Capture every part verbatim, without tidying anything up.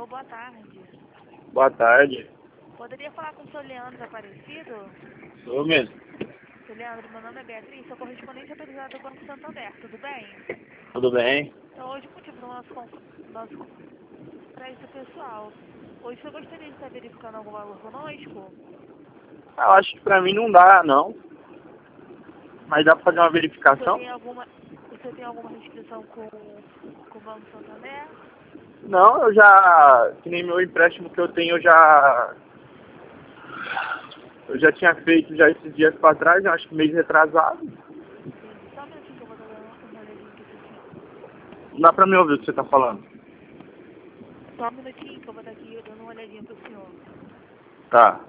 boa tarde. Boa tarde. Poderia falar com o senhor Leandro Aparecido? Sou mesmo. Seu Leandro, meu nome é Beatriz, sou correspondente autorizada do Banco Santander, tudo bem? Tudo bem? Então, hoje o motivo do nosso, con- nosso crédito pessoal. Hoje você gostaria de estar verificando algum valor conosco? Ah, eu acho que pra mim não dá, não. Mas dá pra fazer uma O senhor verificação? tem alguma, o senhor tem alguma restrição com, com o Banco Santander? Não, eu já... Que nem meu empréstimo que eu tenho, eu já... Eu já tinha feito já esses dias pra trás, acho que mês retrasado. Entendi. Só um minutinho que eu vou dar uma olhadinha aqui pro senhor. Não dá pra me ouvir o que você tá falando. Só um minutinho que eu vou estar aqui dando uma olhadinha pro senhor. Tá.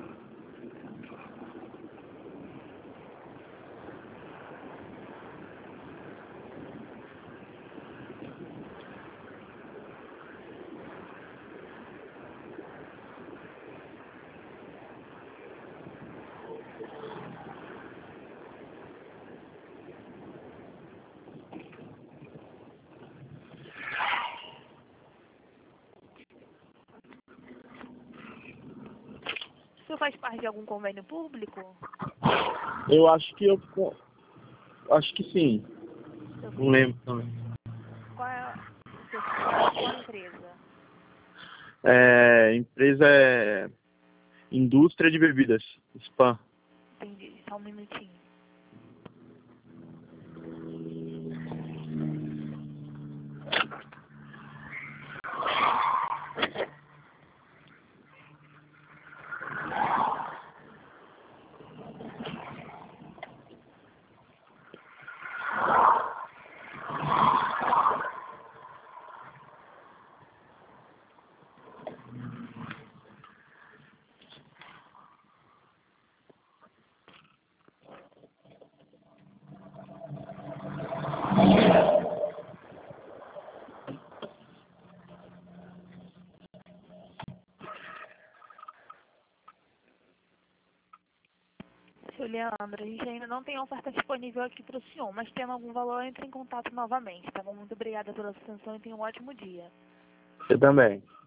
O senhor faz parte de algum convênio público? Eu acho que eu... Acho que sim. Eu- Não lembro também. Qual é o seu, qual, qual a empresa? É... Empresa é... Indústria de Bebidas. Spam. Entendi, só um minutinho. Seu Leandro, a gente ainda não tem oferta disponível aqui para o senhor, mas tendo algum valor, entre em contato novamente, tá bom? Muito obrigada pela sua atenção e tenha um ótimo dia. Você também.